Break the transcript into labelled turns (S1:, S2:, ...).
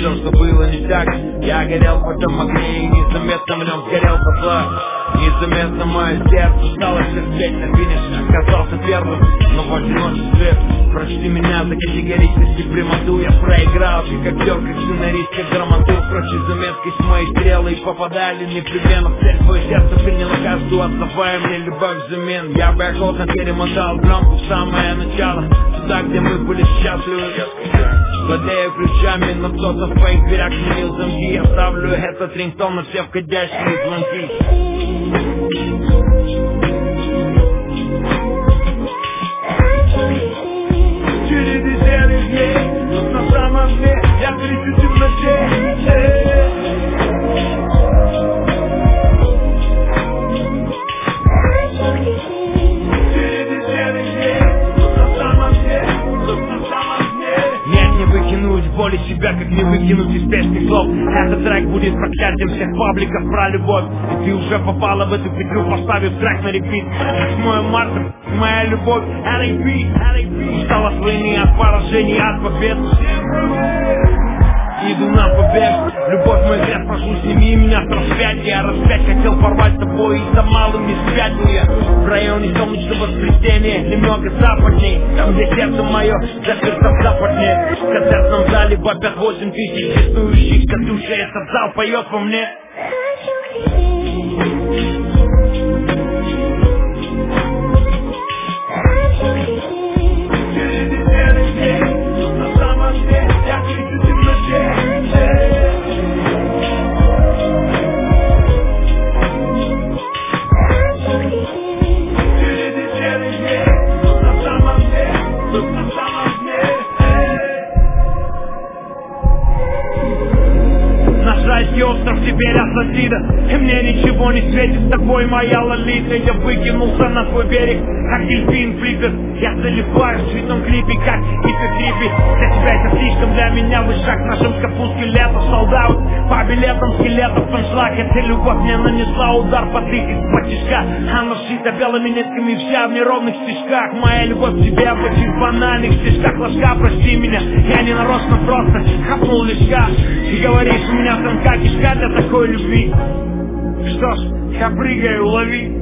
S1: все, что было не так. Я горел в этом огне, и незаметно в нем сгорел дотла. Незаметно мое сердце стало терпеть на финише. Оказался первым, но в одиночестве. Прочти меня за категоричность и прямоту. Я проиграл, как актер, как сценарист, как драматург. Прочи заметкой с моей стрелы и попадали непременно в цель. Твое сердце приняло каждую, отдавая мне любовь взамен. Я бы охотно перемотал пленку в самое начало, туда, где мы были счастливы. Владею ключами, но кто-то в твоих дверях сменил замки. Я ставлю этот рингтон на все входящие звонки. Через серых дней, но на самом деле я кричу в темноте. Боли себя, как не выкинуть из песни слов. Этот трек будет проклятием всех пабликов про любовь. И ты уже попала в эту петлю, поставив трек на репит. 8 марта, моя любовь, R.I.P. Устал от войны, от поражений, от побед. Иду на побег, любовь мой грех, прошу, сними меня с распятия. Я распять хотел порвать с тобой, и за малым не спятил я. В районе солнечного сплетения, немного западней, там где сердце мое заперто западнее. В концертном зале вопят 8 тысяч беснующих катушек. Этот зал поет во мне. Остров теперь Атлантида, и мне ничего не светит с тобой, моя лолита. Я выкинулся на твой берег, как дельфин флиппер. Я залипаю в цветном клипе, как хиппи-хиппи. Для тебя это слишком, для меня вы шаг в нашем шкафу скелетов. Солдаут по билетам скелетов, аншлаг. Эта любовь мне нанесла удар по тык из-под тишка. Она сшита белыми нитками, вся в неровных стежках. Моя любовь к тебе в очень банальных стежках ложка. Прости меня, я не нарочно, просто хапнул лишка. Ты говоришь, у меня тонка кишка для такой любви. Что ж, я прыгаю, лови.